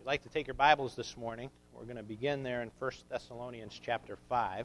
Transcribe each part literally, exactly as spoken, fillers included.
like to take your Bibles this morning, we're going to begin there in First Thessalonians chapter five.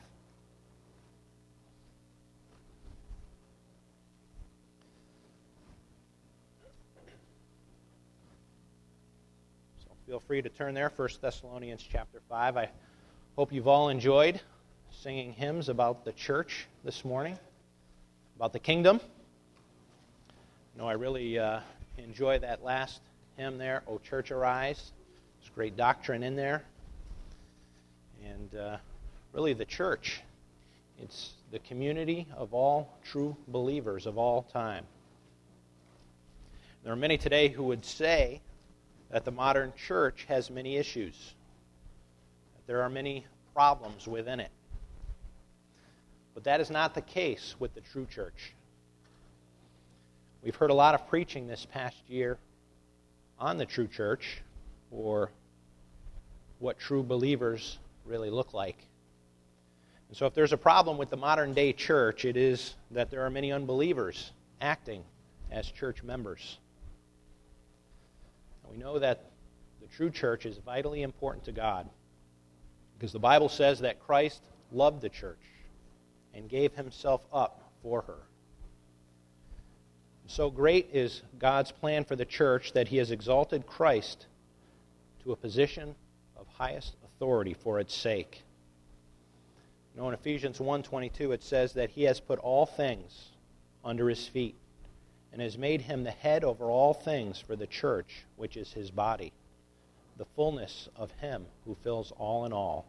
So feel free to turn there, First Thessalonians chapter five. I hope you've all enjoyed singing hymns about the church this morning, about the kingdom. You know, I really uh, enjoy that last hymn there, O Church Arise. There's great doctrine in there. And uh, really the church, it's the community of all true believers of all time. There are many today who would say that the modern church has many issues, that there are many problems within it. But that is not the case with the true church. We've heard a lot of preaching this past year on the true church, or what true believers really look like. And so if there's a problem with the modern day church, it is that there are many unbelievers acting as church members. And we know that the true church is vitally important to God, because the Bible says that Christ loved the church and gave himself up for her. So great is God's plan for the church that he has exalted Christ to a position of highest authority for its sake. You know, in Ephesians one twenty-two it says that he has put all things under his feet and has made him the head over all things for the church, which is his body, the fullness of him who fills all in all.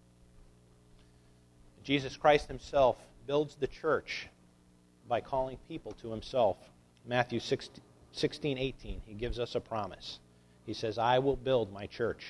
Jesus Christ himself builds the church by calling people to himself. Matthew sixteen eighteen, he gives us a promise. He says, I will build my church.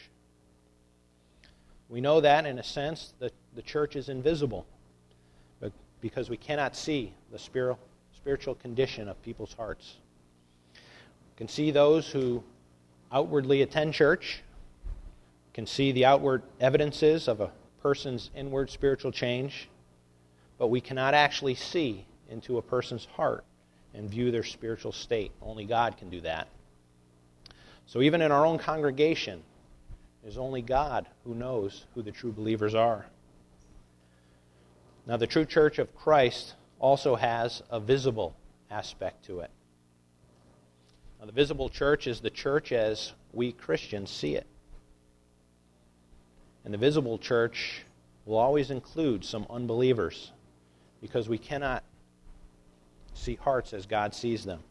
We know that, in a sense, the, the church is invisible, but because we cannot see the spiritual, spiritual condition of people's hearts. We can see those who outwardly attend church, can see the outward evidences of a person's inward spiritual change, but we cannot actually see into a person's heart and view their spiritual state. Only God can do that. So even in our own congregation, it is only God who knows who the true believers are. Now, the true church of Christ also has a visible aspect to it. Now, the visible church is the church as we Christians see it. And the visible church will always include some unbelievers, because we cannot see hearts as God sees them.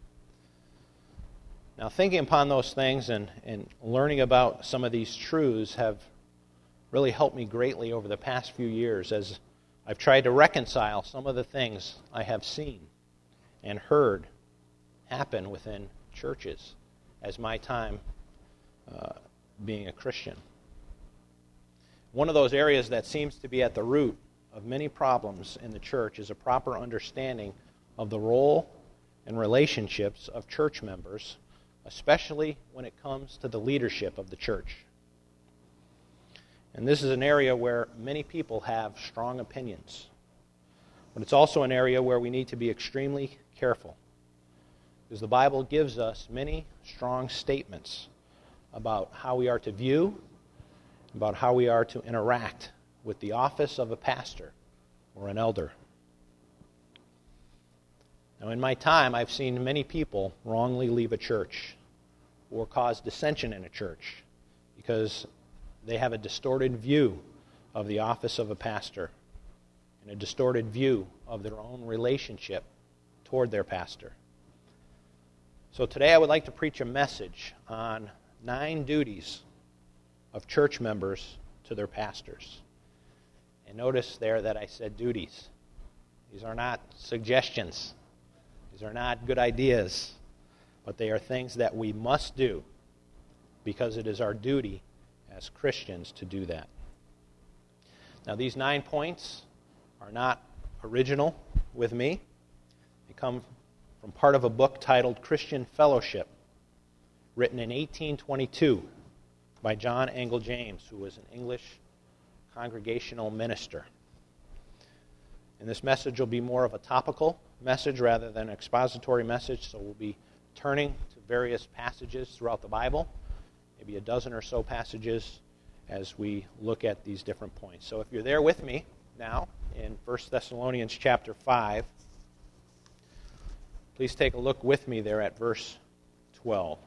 Now, thinking upon those things and, and learning about some of these truths have really helped me greatly over the past few years as I've tried to reconcile some of the things I have seen and heard happen within churches as my time uh, being a Christian. One of those areas that seems to be at the root of many problems in the church is a proper understanding of the role and relationships of church members, especially when it comes to the leadership of the church. And this is an area where many people have strong opinions. But it's also an area where we need to be extremely careful, because the Bible gives us many strong statements about how we are to view, about how we are to interact with the office of a pastor or an elder. Now, in my time, I've seen many people wrongly leave a church or cause dissension in a church because they have a distorted view of the office of a pastor and a distorted view of their own relationship toward their pastor. So today I would like to preach a message on nine duties of church members to their pastors. And notice there that I said duties. These are not suggestions. These are not good ideas, but they are things that we must do because it is our duty as Christians to do that. Now, these nine points are not original with me. They come from part of a book titled Christian Fellowship, written in eighteen twenty-two by John Angell-James, who was an English congregational minister. And this message will be more of a topical message rather than an expository message, so we'll be turning to various passages throughout the Bible maybe a dozen or so passages as we look at these different points. So if you're there with me now in First Thessalonians chapter five, please take a look with me there at verse twelve.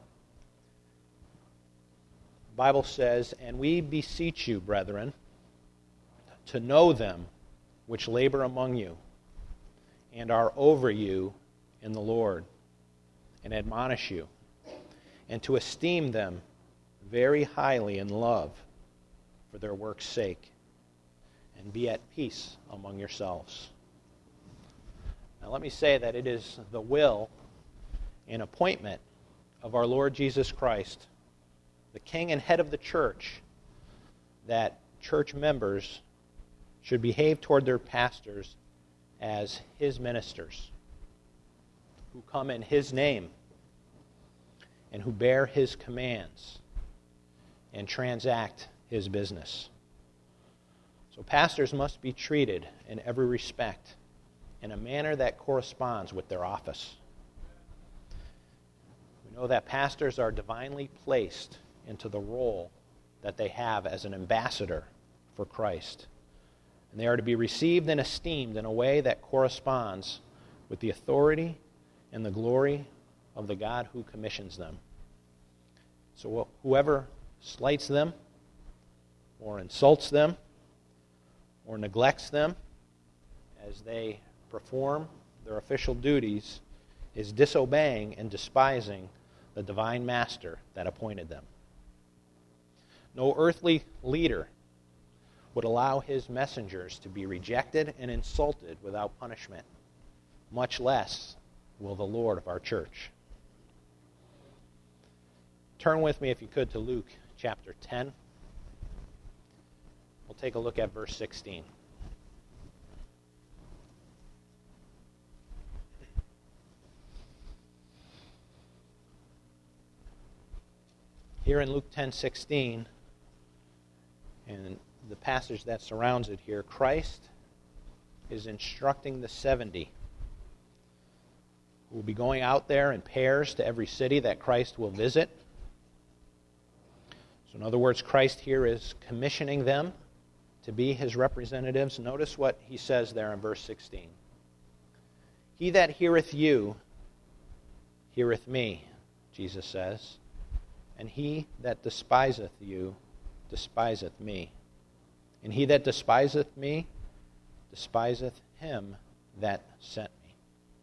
The Bible says, "And we beseech you, brethren, to know them which labor among you, and are over you in the Lord, and admonish you, and to esteem them very highly in love for their work's sake, and be at peace among yourselves." Now let me say that it is the will and appointment of our Lord Jesus Christ, the King and head of the church, that church members should behave toward their pastors as his ministers, who come in his name and who bear his commands and transact his business. So pastors must be treated in every respect in a manner that corresponds with their office. We know that pastors are divinely placed into the role that they have as an ambassador for Christ. And they are to be received and esteemed in a way that corresponds with the authority and the glory of the God who commissions them. So whoever slights them, or insults them, or neglects them as they perform their official duties is disobeying and despising the divine master that appointed them. No earthly leader would allow his messengers to be rejected and insulted without punishment, much less will the Lord of our church. Turn with me, if you could, to Luke chapter ten. We'll take a look at verse sixteen. Here in Luke ten sixteen, and the passage that surrounds it here, Christ is instructing the seventy who will be going out there in pairs to every city that Christ will visit. So in other words, Christ here is commissioning them to be his representatives. Notice what he says there in verse sixteen. "He that heareth you, heareth me," Jesus says, "and he that despiseth you, despiseth me. And he that despiseth me, despiseth him that sent me."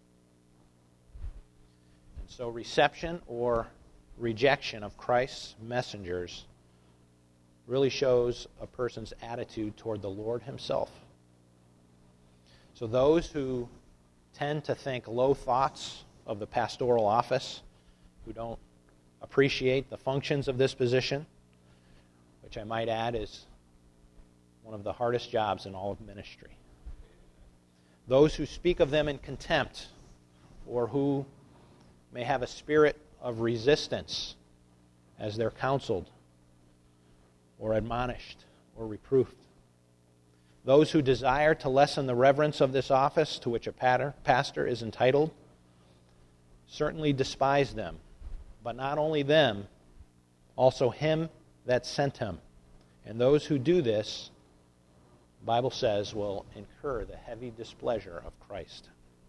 And so reception or rejection of Christ's messengers really shows a person's attitude toward the Lord himself. So those who tend to think low thoughts of the pastoral office, who don't appreciate the functions of this position, which I might add is one of the hardest jobs in all of ministry. Those who speak of them in contempt, or who may have a spirit of resistance as they're counseled, or admonished, or reproved. Those who desire to lessen the reverence of this office to which a pastor is entitled certainly despise them, but not only them, also him that sent him. And those who do this, the Bible says, will incur the heavy displeasure of Christ.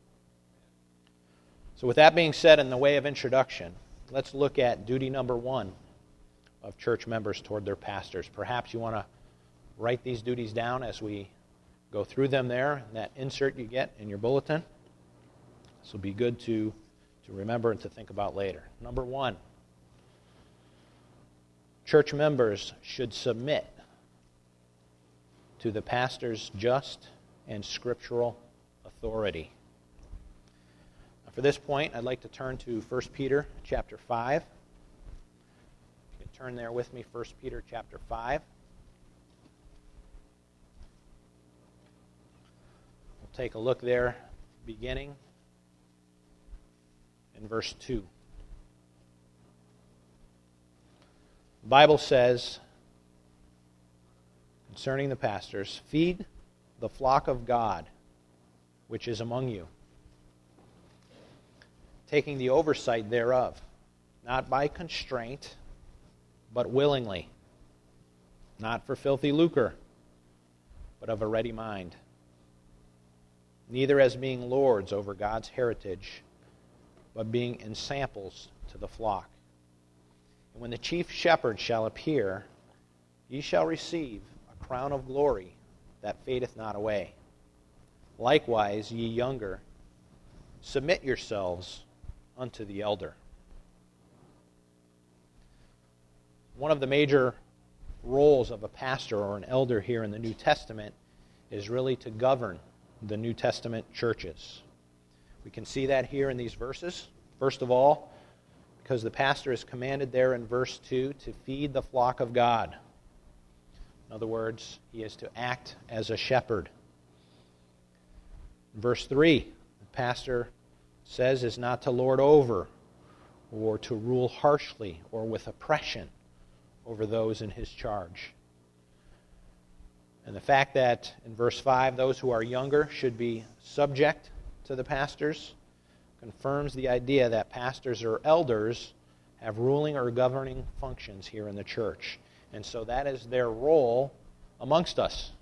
So with that being said, in the way of introduction, let's look at duty number one of church members toward their pastors. Perhaps you want to write these duties down as we go through them there, in that insert you get in your bulletin. This will be good to, to remember and to think about later. Number one, church members should submit to the pastor's just and scriptural authority. Now, for this point, I'd like to turn to First Peter chapter five. You can turn there with me, First Peter chapter five. We'll take a look there, beginning in verse two. The Bible says, concerning the pastors, "Feed the flock of God, which is among you, taking the oversight thereof, not by constraint, but willingly, not for filthy lucre, but of a ready mind, neither as being lords over God's heritage, but being ensamples to the flock. And when the chief shepherd shall appear, ye shall receive a crown of glory that fadeth not away. Likewise, ye younger, submit yourselves unto the elder. One of the major roles of a pastor or an elder here in the New Testament is really to govern the New Testament churches. We can see that here in these verses. First of all, because the pastor is commanded there in verse two to feed the flock of God. In other words, he is to act as a shepherd. In verse three, the pastor says is not to lord over or to rule harshly or with oppression over those in his charge. And the fact that in verse five, those who are younger should be subject to the pastors confirms the idea that pastors or elders have ruling or governing functions here in the church. And so that is their role amongst us.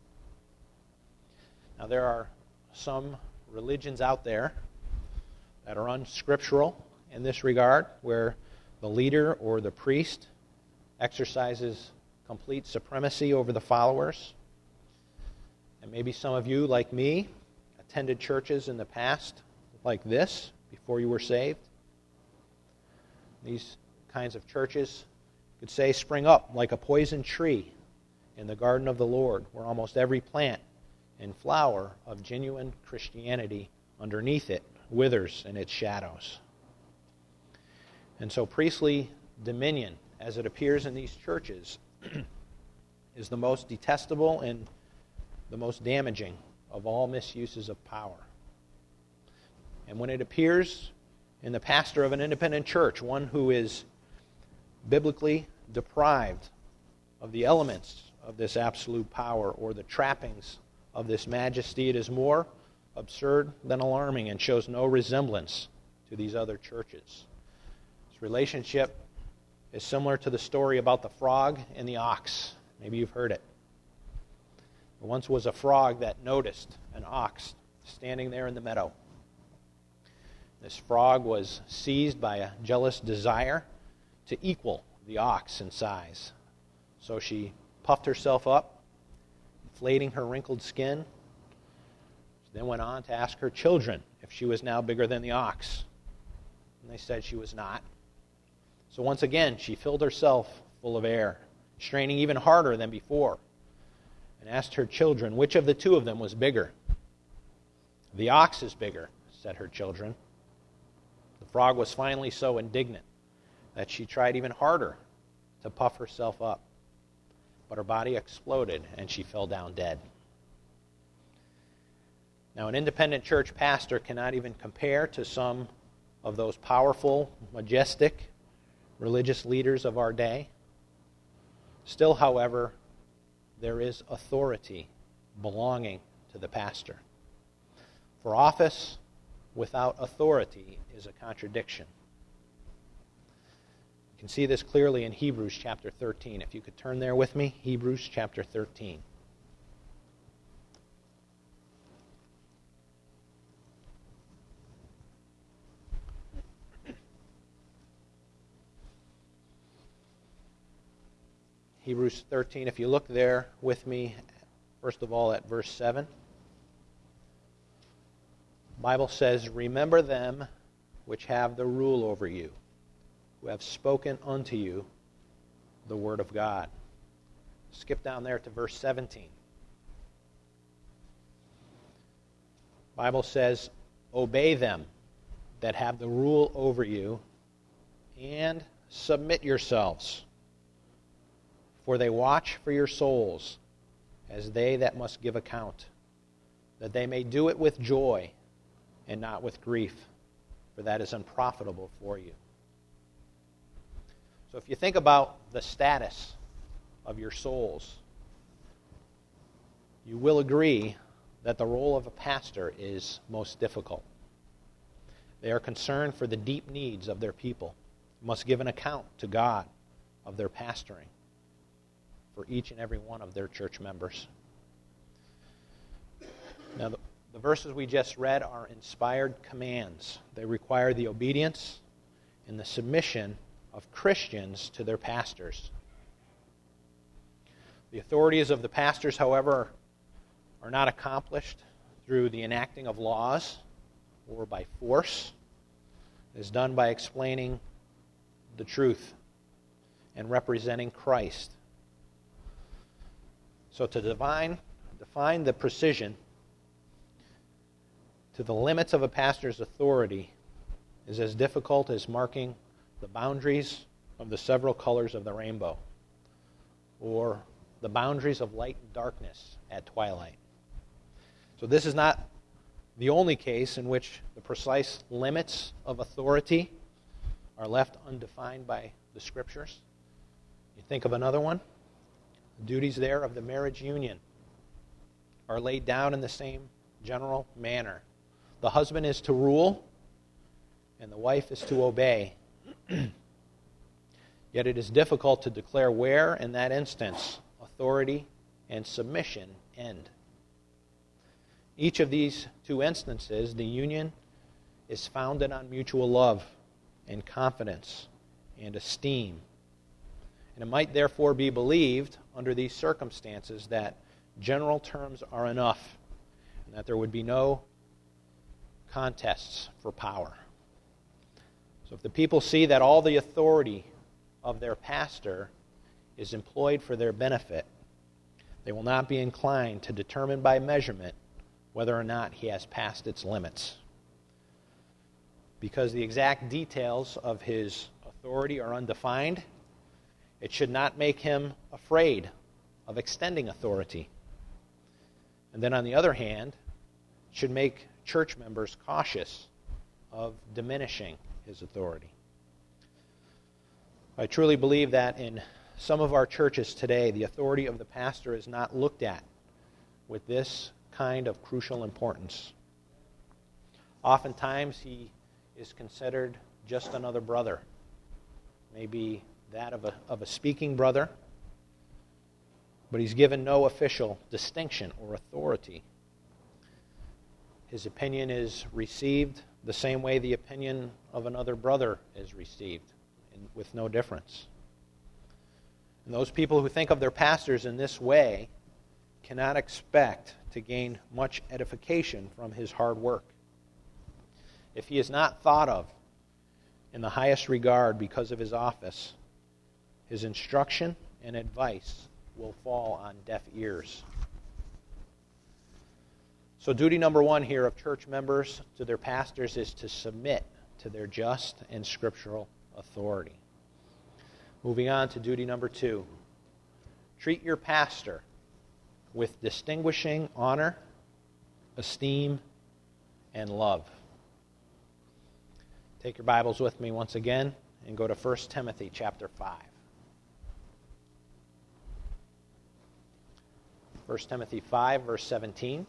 Now, there are some religions out there that are unscriptural in this regard, where the leader or the priest exercises complete supremacy over the followers. And maybe some of you, like me, attended churches in the past like this before you were saved. These kinds of churches, you could say, spring up like a poison tree in the garden of the Lord, where almost every plant and flower of genuine Christianity underneath it withers in its shadows. And so priestly dominion, as it appears in these churches, is the most detestable and the most damaging of all misuses of power. And when it appears in the pastor of an independent church, one who is biblically deprived of the elements of this absolute power or the trappings of this majesty, it is more absurd than alarming and shows no resemblance to these other churches. This relationship is similar to the story about the frog and the ox. Maybe you've heard it. There once was a frog that noticed an ox standing there in the meadow. This frog was seized by a jealous desire to equal the ox in size. So she puffed herself up, inflating her wrinkled skin. She then went on to ask her children if she was now bigger than the ox. And they said she was not. So once again, she filled herself full of air, straining even harder than before, and asked her children which of the two of them was bigger. The ox is bigger, said her children. The frog was finally so indignant that she tried even harder to puff herself up, but her body exploded and she fell down dead. Now, an independent church pastor cannot even compare to some of those powerful, majestic religious leaders of our day. Still, however, there is authority belonging to the pastor. For office without authority is a contradiction. You can see this clearly in Hebrews chapter thirteen. If you could turn there with me, Hebrews chapter thirteen. Hebrews thirteen, if you look there with me, first of all at verse seven. The Bible says, "Remember them which have the rule over you, who have spoken unto you the word of God." Skip down there to verse seventeen. The Bible says, "Obey them that have the rule over you, and submit yourselves. For they watch for your souls, as they that must give account, that they may do it with joy and not with grief, for that is unprofitable for you." So if you think about the status of your souls, you will agree that the role of a pastor is most difficult. They are concerned for the deep needs of their people, must give an account to God of their pastoring for each and every one of their church members. Now, the, the verses we just read are inspired commands. They require the obedience and the submission of Christians to their pastors. The authorities of the pastors, however, are not accomplished through the enacting of laws or by force. It is done by explaining the truth and representing Christ. So to define, define the precision to the limits of a pastor's authority is as difficult as marking the boundaries of the several colors of the rainbow, or the boundaries of light and darkness at twilight. So this is not the only case in which the precise limits of authority are left undefined by the Scriptures. You think of another one. The duties there of the marriage union are laid down in the same general manner. The husband is to rule, and the wife is to obey. Yet it is difficult to declare where, in that instance, authority and submission end. Each of these two instances, the union is founded on mutual love and confidence and esteem. And it might therefore be believed under these circumstances that general terms are enough and that there would be no contests for power. So if the people see that all the authority of their pastor is employed for their benefit, they will not be inclined to determine by measurement whether or not he has passed its limits. Because the exact details of his authority are undefined, it should not make him afraid of extending authority. And then on the other hand, it should make church members cautious of diminishing his authority. I truly believe that in some of our churches today, the authority of the pastor is not looked at with this kind of crucial importance. Oftentimes he is considered just another brother, maybe that of a, of a speaking brother, but he's given no official distinction or authority. His opinion is received the same way the opinion of another brother is received, and with no difference. And those people who think of their pastors in this way cannot expect to gain much edification from his hard work. If he is not thought of in the highest regard because of his office, his instruction and advice will fall on deaf ears. So duty number one here of church members to their pastors is to submit to their just and scriptural authority. Moving on to duty number two. Treat your pastor with distinguishing honor, esteem, and love. Take your Bibles with me once again and go to First Timothy chapter five. First Timothy five, verse seventeen.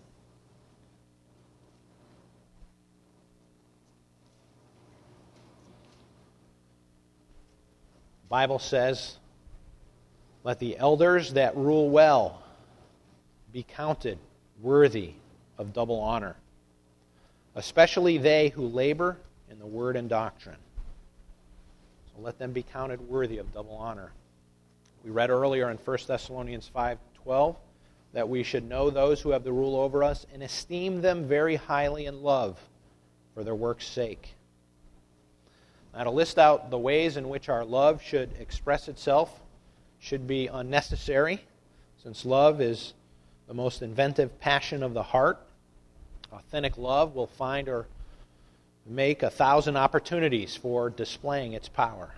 The Bible says, "Let the elders that rule well be counted worthy of double honor, especially they who labor in the word and doctrine." So let them be counted worthy of double honor. We read earlier in First Thessalonians five twelve that we should know those who have the rule over us and esteem them very highly in love for their work's sake. Now, to list out the ways in which our love should express itself should be unnecessary, since love is the most inventive passion of the heart. Authentic love will find or make a thousand opportunities for displaying its power.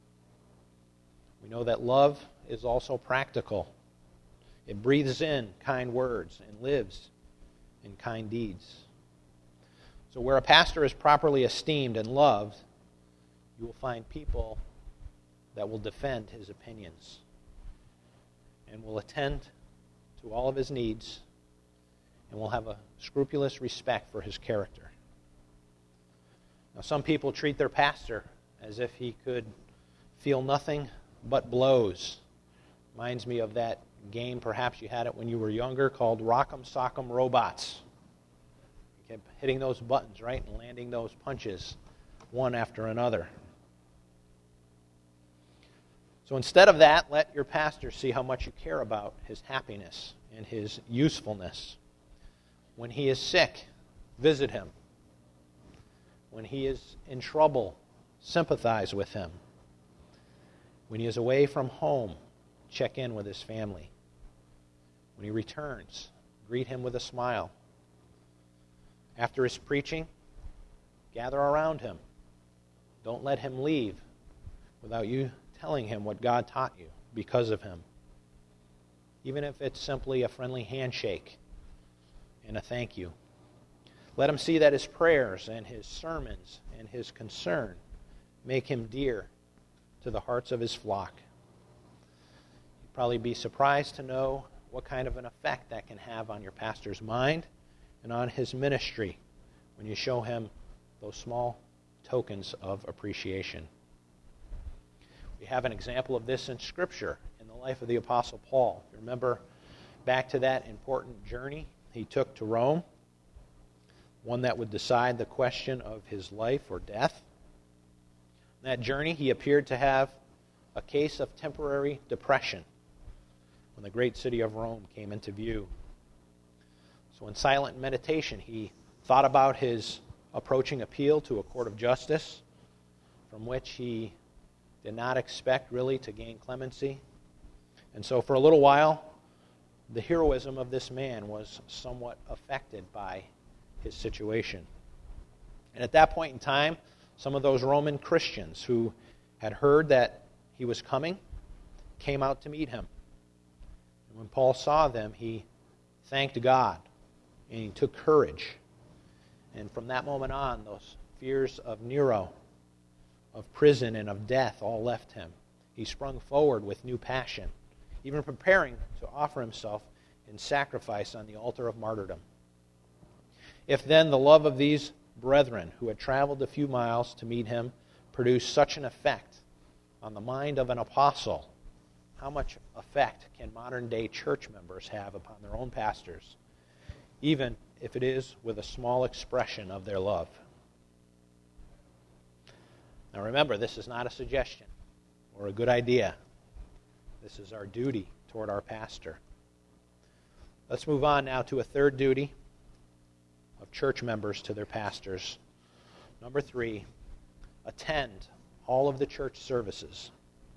We know that love is also practical. It breathes in kind words and lives in kind deeds. So where a pastor is properly esteemed and loved, you will find people that will defend his opinions and will attend to all of his needs and will have a scrupulous respect for his character. Now, some people treat their pastor as if he could feel nothing but blows. Reminds me of that game, perhaps you had it when you were younger, called Rock'em Sock'em Robots. You kept hitting those buttons, right, and landing those punches one after another. So instead of that, let your pastor see how much you care about his happiness and his usefulness. When he is sick, visit him. When he is in trouble, sympathize with him. When he is away from home, check in with his family. When he returns, greet him with a smile. After his preaching, gather around him. Don't let him leave without you telling him what God taught you because of him. Even if it's simply a friendly handshake and a thank you. Let him see that his prayers and his sermons and his concern make him dear to the hearts of his flock. You'd probably be surprised to know what kind of an effect that can have on your pastor's mind and on his ministry when you show him those small tokens of appreciation. We have an example of this in Scripture in the life of the Apostle Paul. Remember back to that important journey he took to Rome, one that would decide the question of his life or death. On that journey, he appeared to have a case of temporary depression when the great city of Rome came into view. So in silent meditation, he thought about his approaching appeal to a court of justice from which he did not expect really to gain clemency. And so for a little while, the heroism of this man was somewhat affected by his situation. And at that point in time, some of those Roman Christians who had heard that he was coming came out to meet him. And when Paul saw them, he thanked God and he took courage. And from that moment on, those fears of Nero, of prison and of death all left him. He sprung forward with new passion, even preparing to offer himself in sacrifice on the altar of martyrdom. If then the love of these brethren who had traveled a few miles to meet him produced such an effect on the mind of an apostle, how much effect can modern-day church members have upon their own pastors, even if it is with a small expression of their love? Now remember, this is not a suggestion or a good idea. This is our duty toward our pastor. Let's move on now to a third duty of church members to their pastors. Number three, attend all of the church services.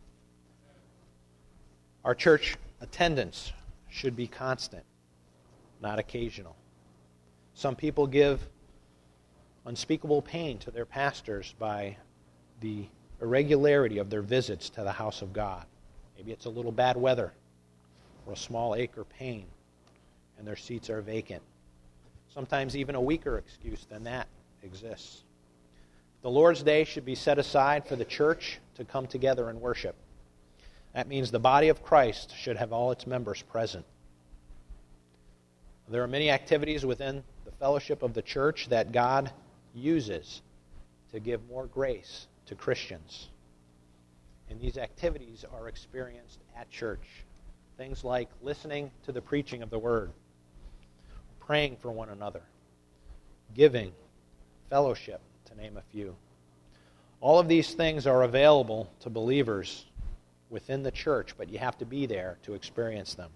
Our church attendance should be constant, not occasional. Some people give unspeakable pain to their pastors by the irregularity of their visits to the house of God. Maybe it's a little bad weather or a small ache or pain, and their seats are vacant. Sometimes even a weaker excuse than that exists. The Lord's Day should be set aside for the church to come together and worship. That means the body of Christ should have all its members present. There are many activities within the fellowship of the church that God uses to give more grace to Christians. And these activities are experienced at church. Things like listening to the preaching of the Word, praying for one another, giving, fellowship, to name a few. All of these things are available to believers within the church, but you have to be there to experience them.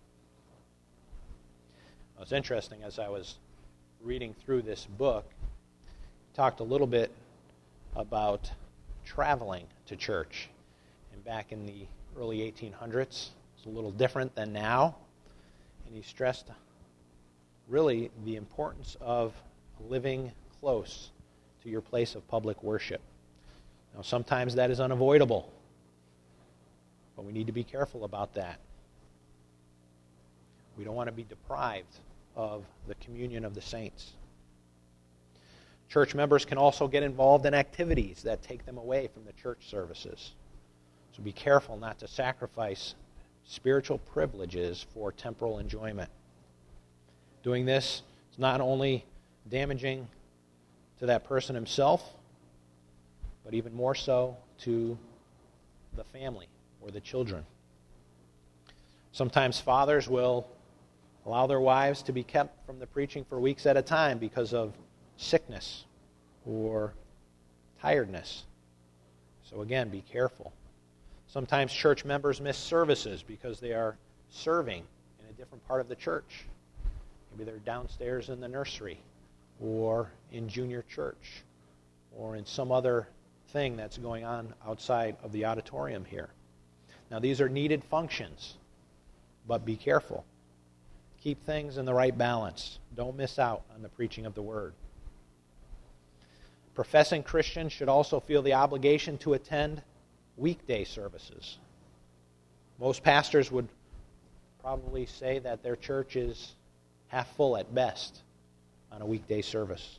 It was interesting as I was reading through this book, talked a little bit about traveling to church. And back in the early eighteen hundreds, it's a little different than now. And he stressed really the importance of living close to your place of public worship. Now, sometimes that is unavoidable, but we need to be careful about that. We don't want to be deprived of the communion of the saints. Church members can also get involved in activities that take them away from the church services. So be careful not to sacrifice spiritual privileges for temporal enjoyment. Doing this is not only damaging to that person himself, but even more so to the family or the children. Sometimes fathers will allow their wives to be kept from the preaching for weeks at a time because of sickness or tiredness. So again, be careful. Sometimes church members miss services because they are serving in a different part of the church. Maybe they're downstairs in the nursery or in junior church or in some other thing that's going on outside of the auditorium here. Now, these are needed functions, but be careful. Keep things in the right balance. Don't miss out on the preaching of the Word. Professing Christians should also feel the obligation to attend weekday services. Most pastors would probably say that their church is half full at best on a weekday service.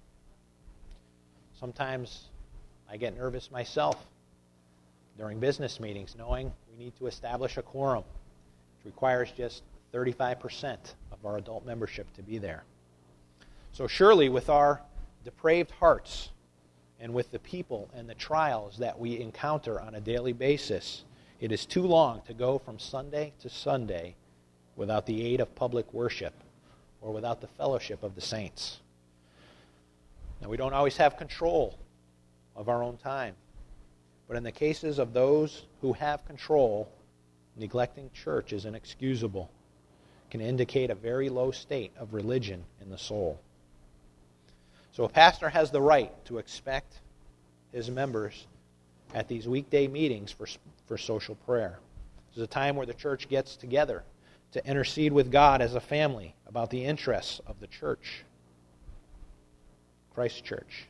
Sometimes I get nervous myself during business meetings, knowing we need to establish a quorum, which requires just thirty-five percent of our adult membership to be there. So surely with our depraved hearts and with the people and the trials that we encounter on a daily basis, it is too long to go from Sunday to Sunday without the aid of public worship or without the fellowship of the saints. Now, we don't always have control of our own time, but in the cases of those who have control, neglecting church is inexcusable. It can indicate a very low state of religion in the soul. So a pastor has the right to expect his members at these weekday meetings for, for social prayer. This is a time where the church gets together to intercede with God as a family about the interests of the church, Christ Church.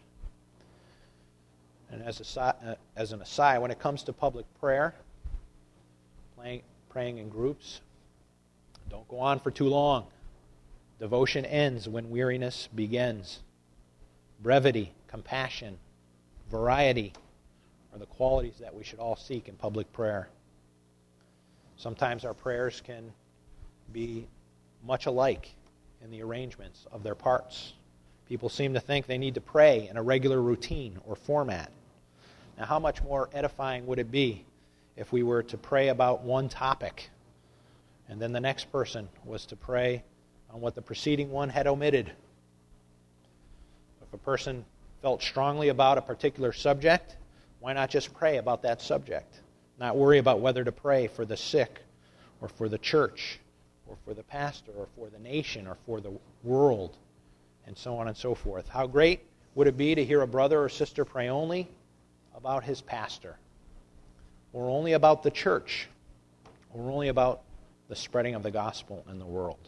And as, a, uh, as an aside, when it comes to public prayer, playing, praying in groups, don't go on for too long. Devotion ends when weariness begins. Brevity, compassion, variety are the qualities that we should all seek in public prayer. Sometimes our prayers can be much alike in the arrangements of their parts. People seem to think they need to pray in a regular routine or format. Now, how much more edifying would it be if we were to pray about one topic and then the next person was to pray on what the preceding one had omitted? If a person felt strongly about a particular subject, why not just pray about that subject? Not worry about whether to pray for the sick or for the church or for the pastor or for the nation or for the world and so on and so forth. How great would it be to hear a brother or sister pray only about his pastor or only about the church or only about the spreading of the gospel in the world?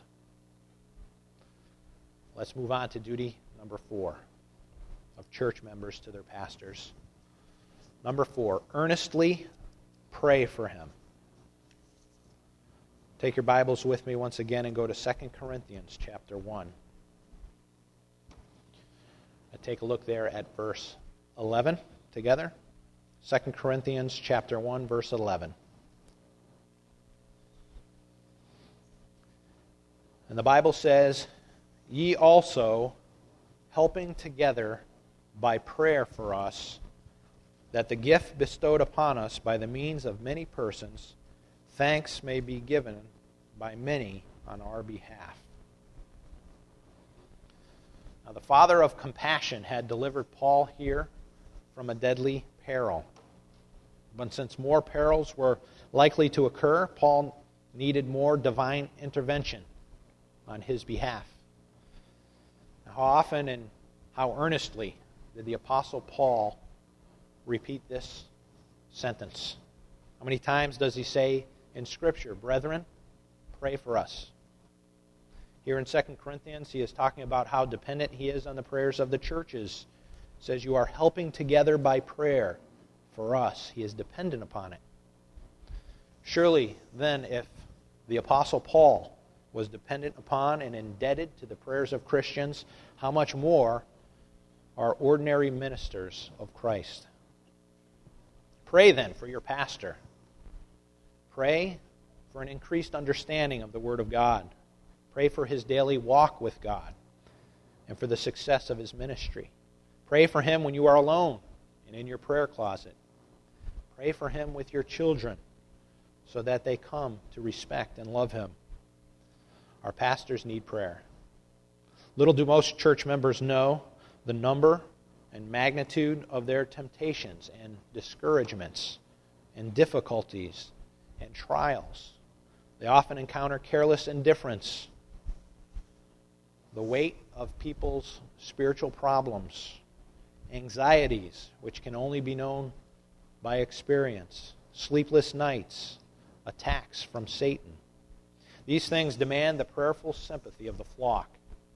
Let's move on to duty number four of church members to their pastors. Number four, earnestly pray for him. Take your Bibles with me once again and go to Second Corinthians chapter one. And take a look there at verse eleven together. Second Corinthians chapter one, verse eleven. And the Bible says, "Ye also, helping together by prayer for us, that the gift bestowed upon us by the means of many persons, thanks may be given by many on our behalf." Now, the Father of compassion had delivered Paul here from a deadly peril. But since more perils were likely to occur, Paul needed more divine intervention on his behalf. Now, how often and how earnestly did the Apostle Paul repeat this sentence? How many times does he say in Scripture, "Brethren, pray for us"? Here in Second Corinthians, he is talking about how dependent he is on the prayers of the churches. He says, "You are helping together by prayer for us." He is dependent upon it. Surely, then, if the Apostle Paul was dependent upon and indebted to the prayers of Christians, how much more are ordinary ministers of Christ? Pray then for your pastor. Pray for an increased understanding of the Word of God. Pray for his daily walk with God and for the success of his ministry. Pray for him when you are alone and in your prayer closet. Pray for him with your children so that they come to respect and love him. Our pastors need prayer. Little do most church members know the number and magnitude of their temptations and discouragements and difficulties and trials. They often encounter careless indifference, the weight of people's spiritual problems, anxieties, which can only be known by experience, sleepless nights, attacks from Satan. These things demand the prayerful sympathy of the flock.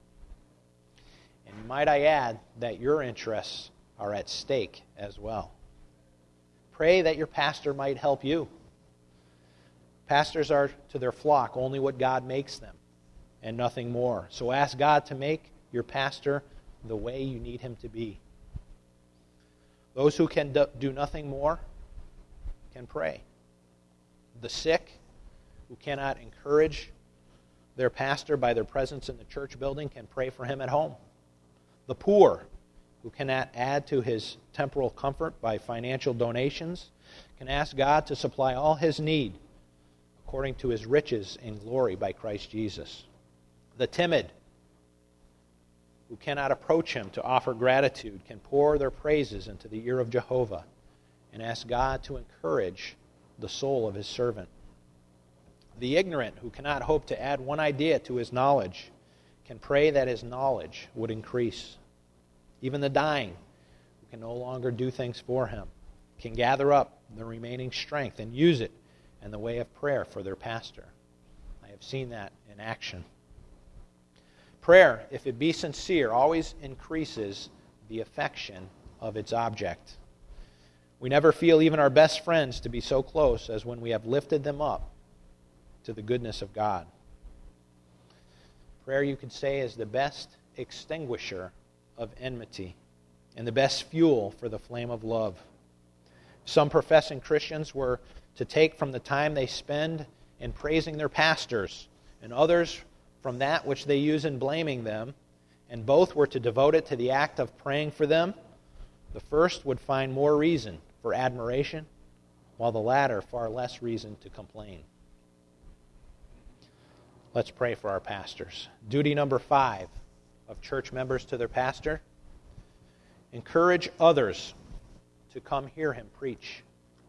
And might I add that your interests are at stake as well. Pray that your pastor might help you. Pastors are to their flock only what God makes them and nothing more. So ask God to make your pastor the way you need him to be. Those who can do nothing more can pray. The sick, who cannot encourage their pastor by their presence in the church building, can pray for him at home. The poor, who cannot add to his temporal comfort by financial donations, can ask God to supply all his need according to his riches in glory by Christ Jesus. The timid, who cannot approach him to offer gratitude, can pour their praises into the ear of Jehovah and ask God to encourage the soul of his servant. The ignorant, who cannot hope to add one idea to his knowledge, can pray that his knowledge would increase. Even the dying, who can no longer do things for him, can gather up the remaining strength and use it in the way of prayer for their pastor. I have seen that in action. Prayer, if it be sincere, always increases the affection of its object. We never feel even our best friends to be so close as when we have lifted them up to the goodness of God. Prayer, you could say, is the best extinguisher of enmity and the best fuel for the flame of love. Some professing Christians were to take from the time they spend in praising their pastors, and others from that which they use in blaming them, and both were to devote it to the act of praying for them. The first would find more reason for admiration, while the latter far less reason to complain. Let's pray for our pastors. Duty number five of church members to their pastor: encourage others to come hear him preach.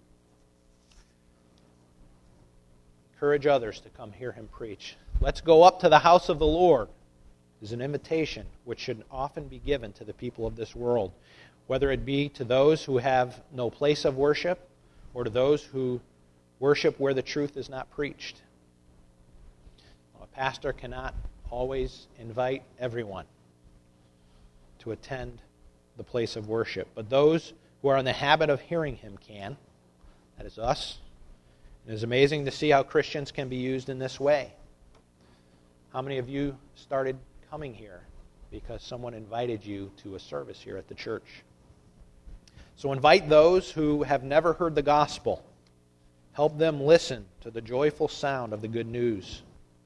Encourage others to come hear him preach. Let's go up to the house of the Lord is an invitation which should often be given to the people of this world, whether it be to those who have no place of worship or to those who worship where the truth is not preached. A pastor cannot always invite everyone to attend the place of worship, but those who are in the habit of hearing him can. That is us. It is amazing to see how Christians can be used in this way. How many of you started coming here because someone invited you to a service here at the church? So invite those who have never heard the gospel. Help them listen to the joyful sound of the good news.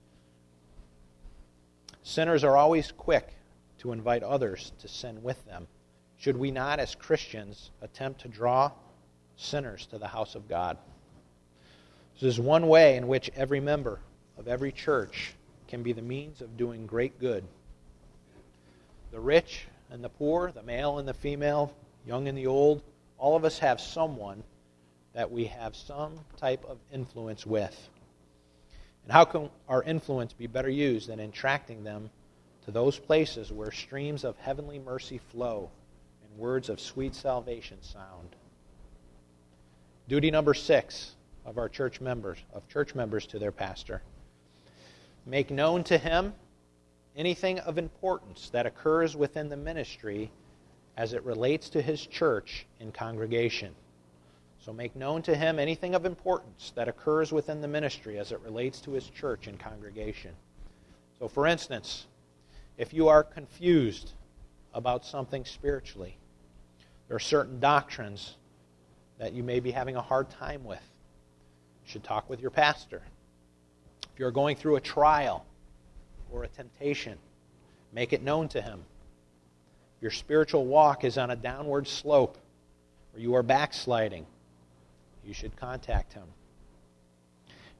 Sinners are always quick to invite others to sin with them. Should we not, as Christians, attempt to draw sinners to the house of God? This is one way in which every member of every church can be the means of doing great good. The rich and the poor, the male and the female, young and the old, all of us have someone that we have some type of influence with. And how can our influence be better used than in attracting them to those places where streams of heavenly mercy flow and words of sweet salvation sound? Duty number six of our church members, of church members to their pastor: make known to him anything of importance that occurs within the ministry as it relates to his church and congregation. So make known to him anything of importance that occurs within the ministry as it relates to his church and congregation. So for instance, if you are confused about something spiritually, there are certain doctrines that you may be having a hard time with, you should talk with your pastor. If you're going through a trial or a temptation, make it known to him. If your spiritual walk is on a downward slope or you are backsliding, you should contact him.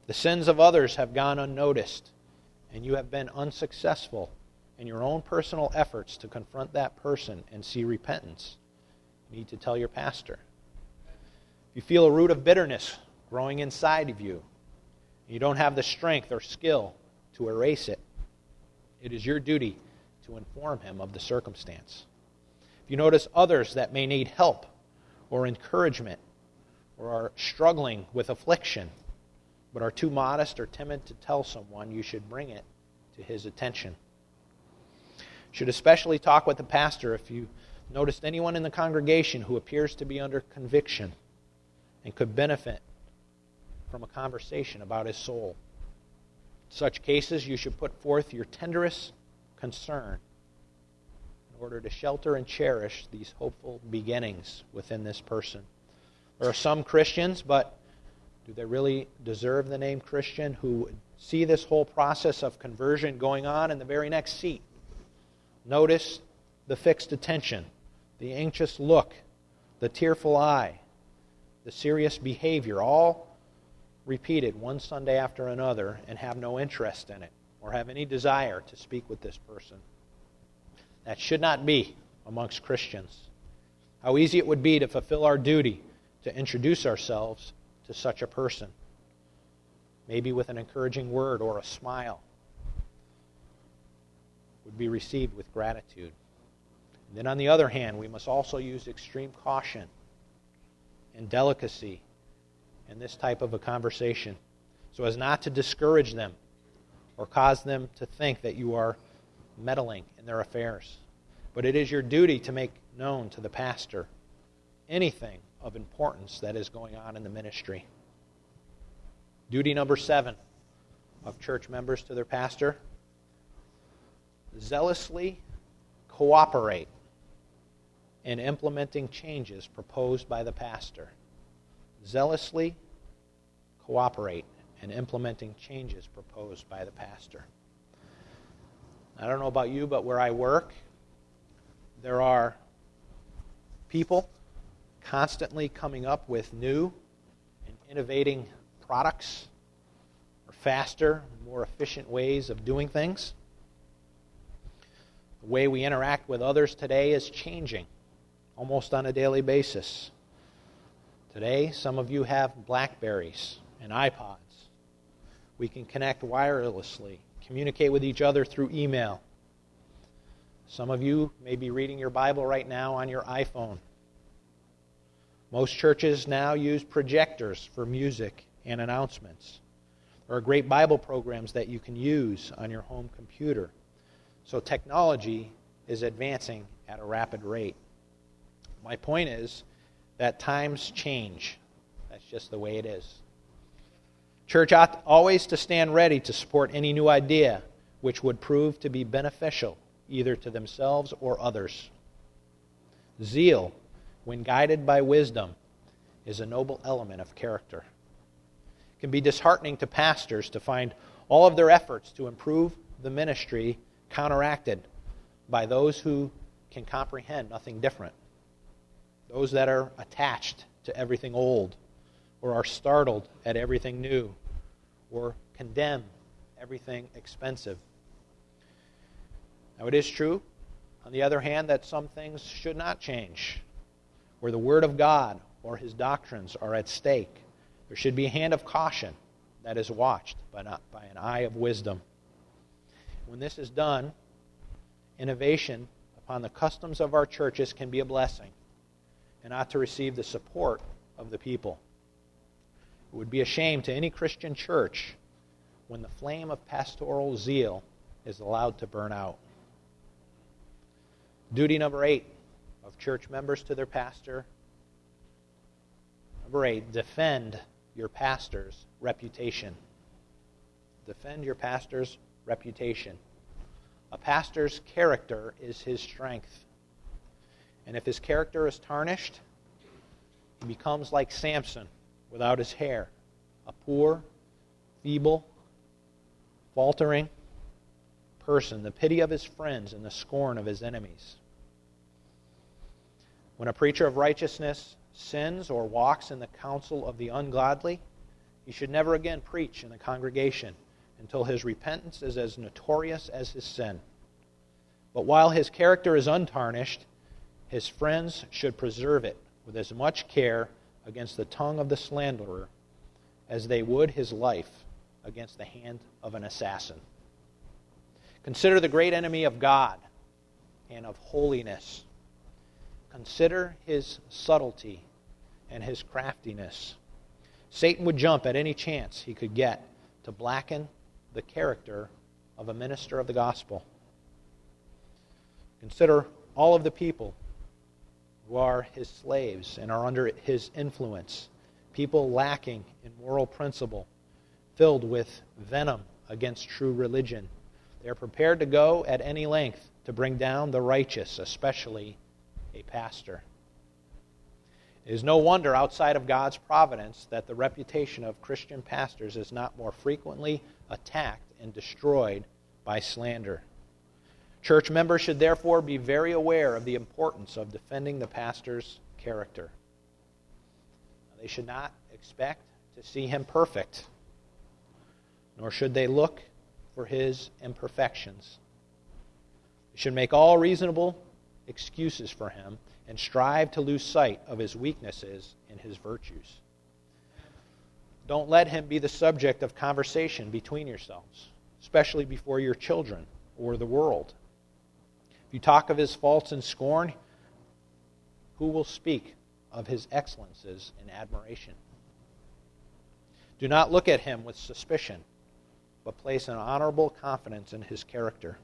The sins of others have gone unnoticed, and you have been unsuccessful in your own personal efforts to confront that person and see repentance, you need to tell your pastor. If you feel a root of bitterness growing inside of you, and you don't have the strength or skill to erase it, it is your duty to inform him of the circumstance. If you notice others that may need help or encouragement or are struggling with affliction but are too modest or timid to tell someone, you should bring it to his attention. You should especially talk with the pastor if you noticed anyone in the congregation who appears to be under conviction and could benefit from a conversation about his soul. In such cases, you should put forth your tenderest concern in order to shelter and cherish these hopeful beginnings within this person. There are some Christians, but do they really deserve the name Christian, who see this whole process of conversion going on in the very next seat? Notice the fixed attention, the anxious look, the tearful eye, the serious behavior, all repeated one Sunday after another, and have no interest in it or have any desire to speak with this person. That should not be amongst Christians. How easy it would be to fulfill our duty to introduce ourselves to such a person, maybe with an encouraging word or a smile, would be received with gratitude. And then on the other hand, we must also use extreme caution and delicacy in this type of a conversation so as not to discourage them or cause them to think that you are meddling in their affairs. But it is your duty to make known to the pastor anything of importance that is going on in the ministry. Duty number seven of church members to their pastor: zealously cooperate in implementing changes proposed by the pastor. Zealously cooperate in implementing changes proposed by the pastor. I don't know about you, but where I work, there are people constantly coming up with new and innovating products or faster, more efficient ways of doing things. The way we interact with others today is changing almost on a daily basis. Today, some of you have Blackberries and iPods. We can connect wirelessly, communicate with each other through email. Some of you may be reading your Bible right now on your iPhone. Most churches now use projectors for music and announcements. There are great Bible programs that you can use on your home computer. So technology is advancing at a rapid rate. My point is that times change. That's just the way it is. Church ought always to stand ready to support any new idea which would prove to be beneficial either to themselves or others. Zeal, when guided by wisdom, is a noble element of character. It can be disheartening to pastors to find all of their efforts to improve the ministry counteracted by those who can comprehend nothing different. Those that are attached to everything old, or are startled at everything new, or condemn everything expensive. Now, it is true, on the other hand, that some things should not change. Where the Word of God or His doctrines are at stake, there should be a hand of caution that is watched by, not, by an eye of wisdom. When this is done, innovation upon the customs of our churches can be a blessing and ought to receive the support of the people. It would be a shame to any Christian church when the flame of pastoral zeal is allowed to burn out. Duty number eight of church members to their pastor. Number eight, defend your pastor's reputation. Defend your pastor's reputation. A pastor's character is his strength. And if his character is tarnished, he becomes like Samson without his hair, a poor, feeble, faltering person, the pity of his friends and the scorn of his enemies. When a preacher of righteousness sins or walks in the counsel of the ungodly, He should never again preach in the congregation until his repentance is as notorious as his sin. But while his character is untarnished, his friends should preserve it with as much care against the tongue of the slanderer as they would his life against the hand of an assassin. Consider the great enemy of God and of holiness. Consider his subtlety and his craftiness. Satan would jump at any chance he could get to blacken the character of a minister of the gospel. Consider all of the people who are his slaves and are under his influence, people lacking in moral principle, filled with venom against true religion. They are prepared to go at any length to bring down the righteous, especially a pastor. It is no wonder outside of God's providence that the reputation of Christian pastors is not more frequently attacked and destroyed by slander. Church members should therefore be very aware of the importance of defending the pastor's character. They should not expect to see him perfect, nor should they look for his imperfections. They should make all reasonable excuses for him and strive to lose sight of his weaknesses and his virtues. Don't let him be the subject of conversation between yourselves, especially before your children or the world. If you talk of his faults in scorn, who will speak of his excellences in admiration? Do not look at him with suspicion, but place an honorable confidence in his character.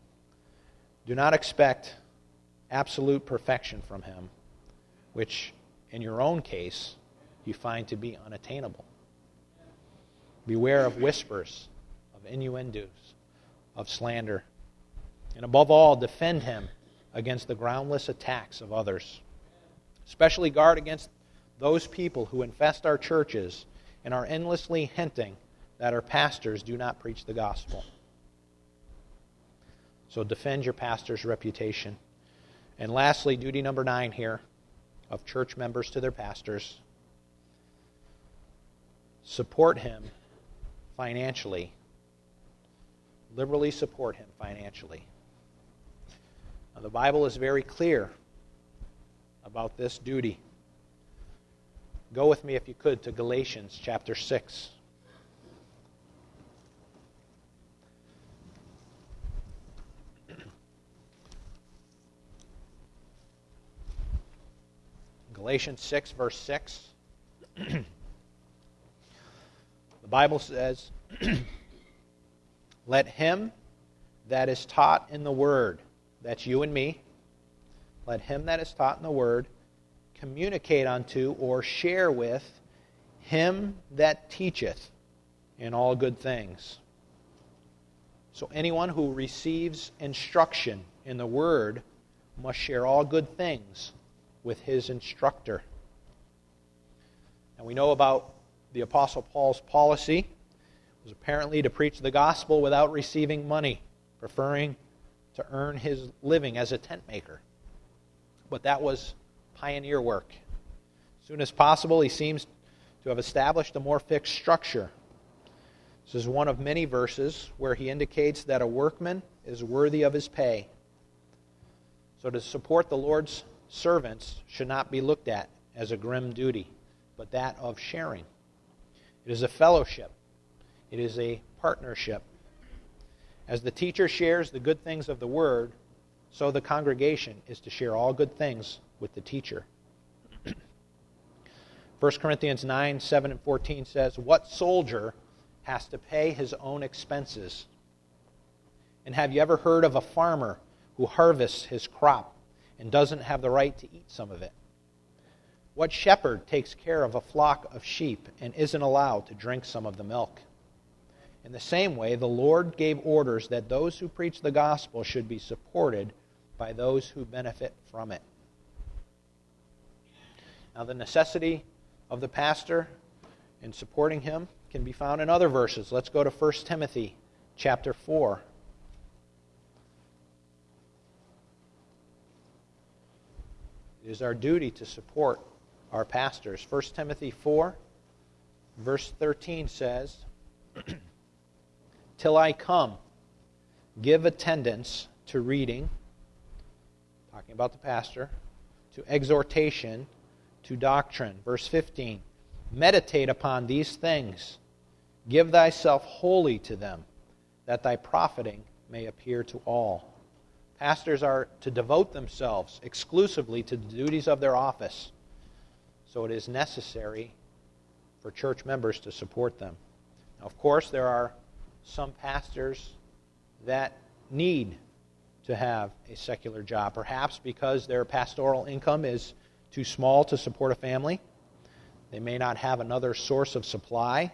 Do not expect absolute perfection from him, which in your own case you find to be unattainable. Beware of whispers, of innuendos, of slander, and above all, defend him against the groundless attacks of others. Especially guard against those people who infest our churches and are endlessly hinting that our pastors do not preach the gospel. So defend your pastor's reputation. And lastly, duty number nine here of church members to their pastors: support him financially. Liberally support him financially. Now, the Bible is very clear about this duty. Go with me, if you could, to Galatians chapter six. Galatians six, verse six. The Bible says, let him that is taught in the word, that's you and me, let him that is taught in the word communicate unto or share with him that teacheth in all good things. So anyone who receives instruction in the word must share all good things with his instructor. And we know about the Apostle Paul's policy. It was apparently to preach the gospel without receiving money, preferring to earn his living as a tent maker. But that was pioneer work. As soon as possible, he seems to have established a more fixed structure. This is one of many verses where he indicates that a workman is worthy of his pay. So to support the Lord's servants should not be looked at as a grim duty, but that of sharing. It is a fellowship. It is a partnership. As the teacher shares the good things of the word, so the congregation is to share all good things with the teacher. First Corinthians nine, seven and fourteen says, what soldier has to pay his own expenses? And have you ever heard of a farmer who harvests his crop and doesn't have the right to eat some of it? What shepherd takes care of a flock of sheep and isn't allowed to drink some of the milk? In the same way, the Lord gave orders that those who preach the gospel should be supported by those who benefit from it. Now, the necessity of the pastor in supporting him can be found in other verses. Let's go to First Timothy chapter four. It is our duty to support our pastors. First Timothy four, Verse thirteen says, "Till I come, give attendance to reading," talking about the pastor, "to exhortation, to doctrine." Verse fifteen, "Meditate upon these things. Give thyself wholly to them, that thy profiting may appear to all." Pastors are to devote themselves exclusively to the duties of their office, so it is necessary for church members to support them. Now, of course, there are some pastors that need to have a secular job, perhaps because their pastoral income is too small to support a family. They may not have another source of supply.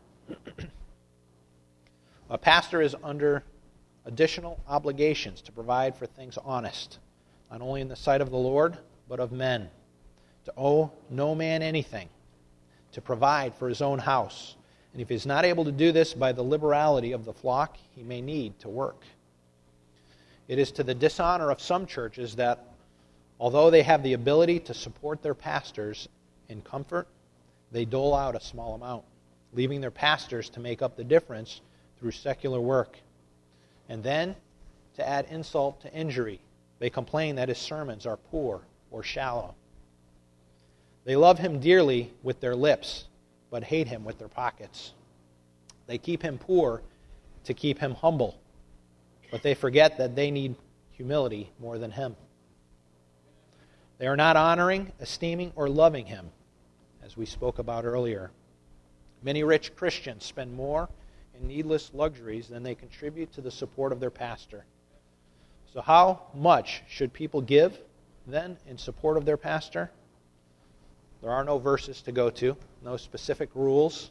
A pastor is under additional obligations to provide for things honest, not only in the sight of the Lord, but of men, to owe no man anything, to provide for his own house. And if he's not able to do this by the liberality of the flock, he may need to work. It is to the dishonor of some churches that, although they have the ability to support their pastors in comfort, they dole out a small amount, leaving their pastors to make up the difference through secular work. And then, to add insult to injury, they complain that his sermons are poor or shallow. They love him dearly with their lips, but hate him with their pockets. They keep him poor to keep him humble, but they forget that they need humility more than him. They are not honoring, esteeming, or loving him, as we spoke about earlier. Many rich Christians spend more in needless luxuries than they contribute to the support of their pastor. So how much should people give, then, in support of their pastor? There are no verses to go to, no specific rules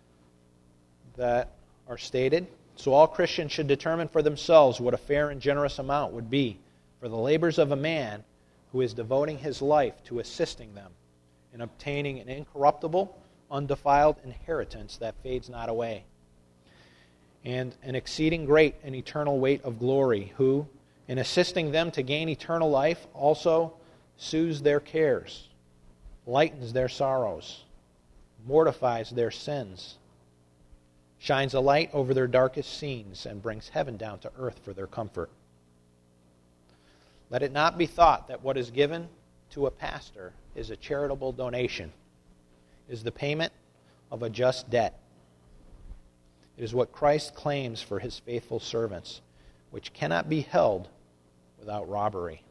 that are stated. So all Christians should determine for themselves what a fair and generous amount would be for the labors of a man who is devoting his life to assisting them in obtaining an incorruptible, undefiled inheritance that fades not away, and an exceeding great and eternal weight of glory, who, in assisting them to gain eternal life, also soothes their cares, lightens their sorrows, mortifies their sins, shines a light over their darkest scenes, and brings heaven down to earth for their comfort. Let it not be thought that what is given to a pastor is a charitable donation, is the payment of a just debt. It is what Christ claims for his faithful servants, which cannot be held without robbery.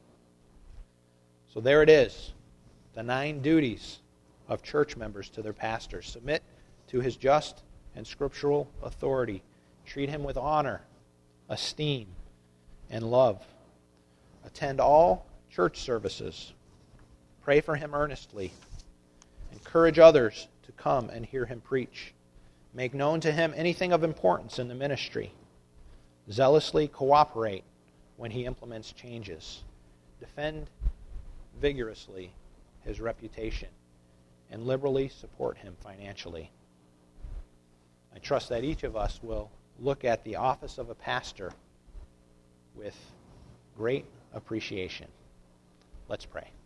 So there it is, the nine duties of church members to their pastors. Submit to his just and scriptural authority. Treat him with honor, esteem, and love. Attend all church services. Pray for him earnestly. Encourage others to come and hear him preach. Make known to him anything of importance in the ministry. Zealously cooperate when he implements changes. Defend vigorously his reputation, and liberally support him financially. I trust that each of us will look at the office of a pastor with great appreciation. Let's pray.